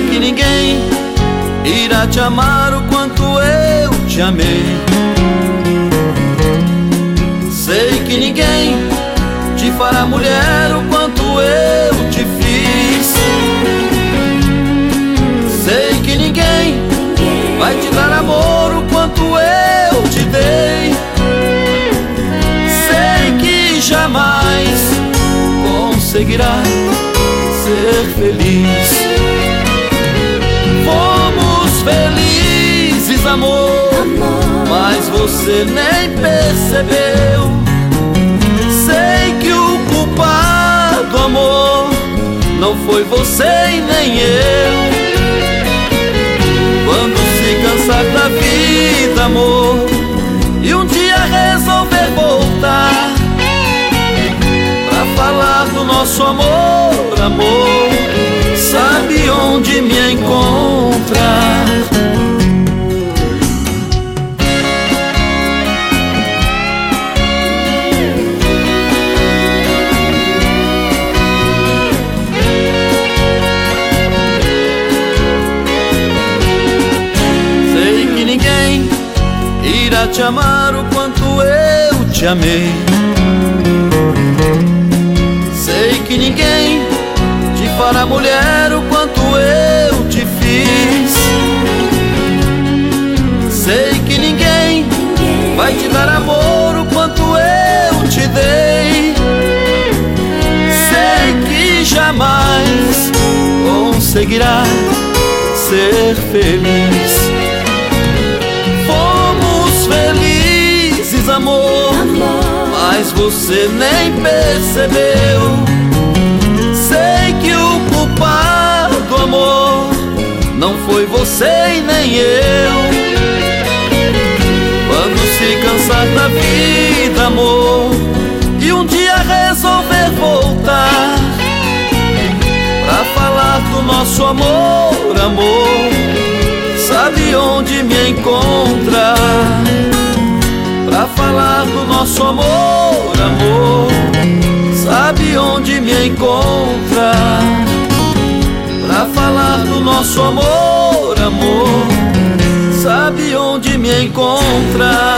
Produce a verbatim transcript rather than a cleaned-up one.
que ninguém irá te amar o quanto eu te amei. Sei que ninguém te fará mulher o quanto eu te fiz. Sei que ninguém vai te dar amor o quanto eu te dei. Sei que jamais conseguirá ser feliz. Fomos felizes, amor, mas você nem percebeu. Sei que o culpado, amor, não foi você e nem eu. Quando se cansar da vida, amor, e um dia resolver voltar pra falar do nosso amor, amor, sabe onde me encontrar. Sei que ninguém irá te amar o quanto eu te amei. Sei que ninguém te fará mulher o quanto eu te fiz. Sei que ninguém vai te dar amor o quanto eu te dei. Sei que jamais conseguirá ser feliz. Fomos felizes, amor, mas você nem percebeu. Sei que o culpado, amor, não foi você e nem eu. Quando se cansar da vida, amor, e um dia resolver voltar pra falar do nosso amor, amor, sabe onde me encontrar. Pra falar do nosso amor, amor, sabe onde me encontrar. Pra falar do nosso amor, amor, sabe onde me encontrar.